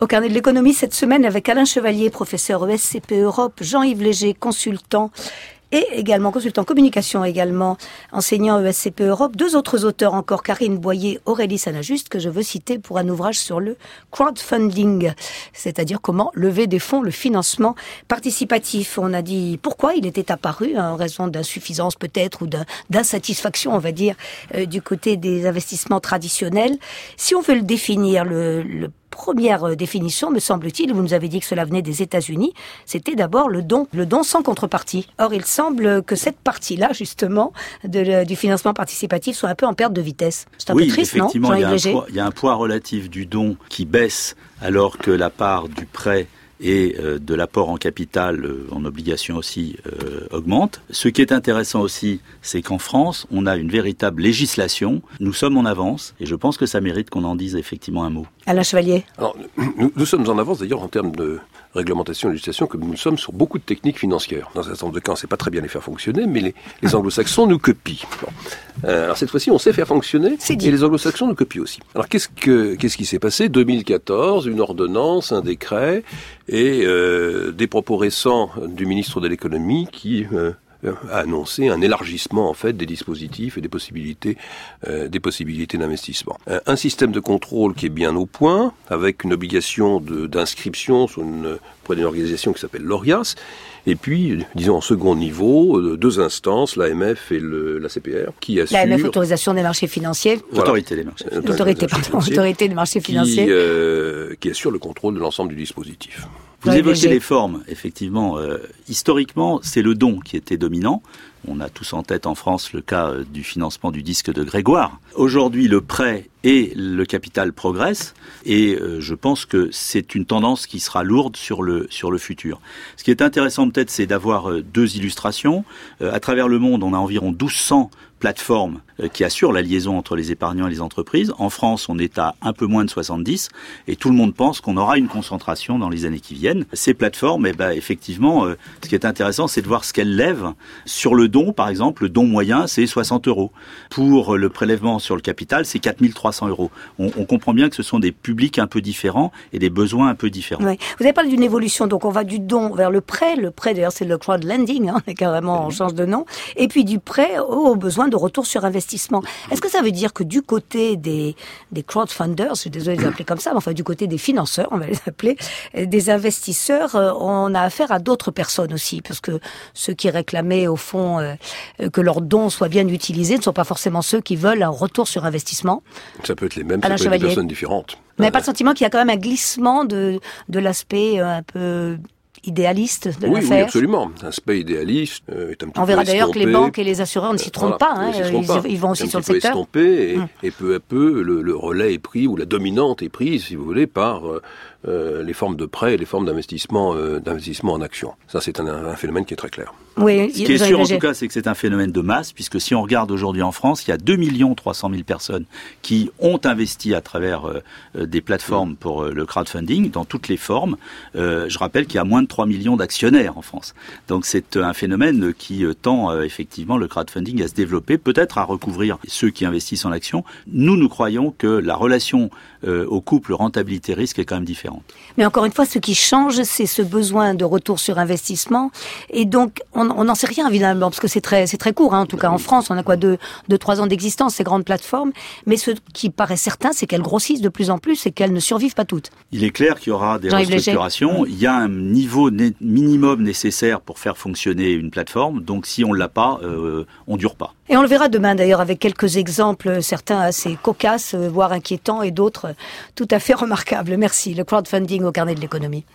Au carnet de l'économie cette semaine avec Alain Chevalier, professeur ESCP Europe, Jean-Yves Léger, consultant et également consultant communication également, enseignant ESCP Europe. Deux autres auteurs encore, Karine Boyer, Aurélie Sanajuste, que je veux citer pour un ouvrage sur le crowdfunding, c'est-à-dire comment lever des fonds, le financement participatif. On a dit pourquoi il était apparu, en raison d'insuffisance peut-être ou d'insatisfaction, on va dire, du côté des investissements traditionnels. Si on veut le définir, le première définition, me semble-t-il, vous nous avez dit que cela venait des États-Unis, c'était d'abord le don sans contrepartie. Or, il semble que cette partie-là, justement, du financement participatif soit un peu en perte de vitesse. C'est un peu triste, non, Jean-Yves Léger ? Il y a un poids relatif du don qui baisse alors que la part du prêt et de l'apport en capital, en obligation aussi, augmente. Ce qui est intéressant aussi, c'est qu'en France, on a une véritable législation. Nous sommes en avance et je pense que ça mérite qu'on en dise effectivement un mot. Alain Chevalier. Alors, nous sommes en avance d'ailleurs en termes de réglementation et législation, comme nous le sommes sur beaucoup de techniques financières. Dans un certain nombre de cas, on ne sait pas très bien les faire fonctionner, mais les anglo-saxons nous copient. Bon. Alors cette fois-ci, on sait faire fonctionner et les anglo-saxons nous copient aussi. Alors qu'est-ce qui s'est passé ? 2014, une ordonnance, un décret et des propos récents du ministre de l'économie qui a annoncé un élargissement en fait des dispositifs et des possibilités d'investissement. Un système de contrôle qui est bien au point, avec une obligation d'inscription auprès d'une organisation qui s'appelle l'ORIAS, et puis, disons en second niveau, deux instances, l'AMF et la CPR, qui assurent... L'AMF, autorisation des marchés financiers. Voilà. Autorité des marchés. Autorité des marchés financiers. Qui assure le contrôle de l'ensemble du dispositif. Vous évoquez les formes, effectivement. Historiquement, c'est le don qui était dominant. On a tous en tête en France le cas du financement du disque de Grégoire. Aujourd'hui, le prêt et le capital progressent et je pense que c'est une tendance qui sera lourde sur le futur. Ce qui est intéressant peut-être, c'est d'avoir deux illustrations. À travers le monde, on a environ 1200 plateformes qui assurent la liaison entre les épargnants et les entreprises. En France, on est à un peu moins de 70 et tout le monde pense qu'on aura une concentration dans les années qui viennent. Ces plateformes, effectivement, ce qui est intéressant, c'est de voir ce qu'elles lèvent. Sur le don, par exemple, le don moyen, c'est 60 €. Pour le prélèvement sur le capital, c'est 4 300 €. On comprend bien que ce sont des publics un peu différents et des besoins un peu différents. Oui. Vous avez parlé d'une évolution, donc on va du don vers le prêt. Le prêt, d'ailleurs, c'est le crowdlending, carrément, on change de nom. Et puis du prêt aux besoins de retour sur investissement. Est-ce que ça veut dire que du côté des crowdfunders, je suis désolée de les appeler comme ça, mais enfin du côté des financeurs, on va les appeler, des investisseurs, on a affaire à d'autres personnes aussi, parce que ceux qui réclamaient au fond que leurs dons soient bien utilisés ne sont pas forcément ceux qui veulent un retour sur investissement. Ça peut être les mêmes, Alain ça peut être des Chevalier. personnes différentes. Vous n'avez pas le sentiment qu'il y a quand même un glissement de l'aspect un peu idéaliste de l'affaire? Oui, absolument. L'aspect idéaliste est un petit peu On verra d'ailleurs que estompé. les banques et les assureurs ne s'y trompent pas. Ils vont aussi sur le secteur. Estompé et peu à peu, le relais est pris, ou la dominante est prise, si vous voulez, par les formes de prêt et les formes d'investissement en actions. Ça, c'est un phénomène qui est très clair. Oui, ce qui est sûr en tout cas, c'est que c'est un phénomène de masse, puisque si on regarde aujourd'hui en France, il y a 2 300 000 personnes qui ont investi à travers des plateformes pour le crowdfunding, dans toutes les formes. Je rappelle qu'il y a moins de 3 millions d'actionnaires en France. Donc c'est un phénomène qui tend effectivement le crowdfunding à se développer, peut-être à recouvrir ceux qui investissent en actions. Nous croyons que la relation au couple rentabilité-risque est quand même différente. Mais encore une fois, ce qui change, c'est ce besoin de retour sur investissement. Et donc, on n'en sait rien, évidemment, parce que c'est très court. En tout cas, en France, on a 2-3 ans d'existence, ces grandes plateformes. Mais ce qui paraît certain, c'est qu'elles grossissent de plus en plus et qu'elles ne survivent pas toutes. Il est clair qu'il y aura des restructurations. Il y a un niveau minimum nécessaire pour faire fonctionner une plateforme. Donc, si on ne l'a pas, on ne dure pas. Et on le verra demain, d'ailleurs, avec quelques exemples, certains assez cocasses, voire inquiétants, et d'autres tout à fait remarquables. Merci. Le crowdfunding au carnet de l'économie.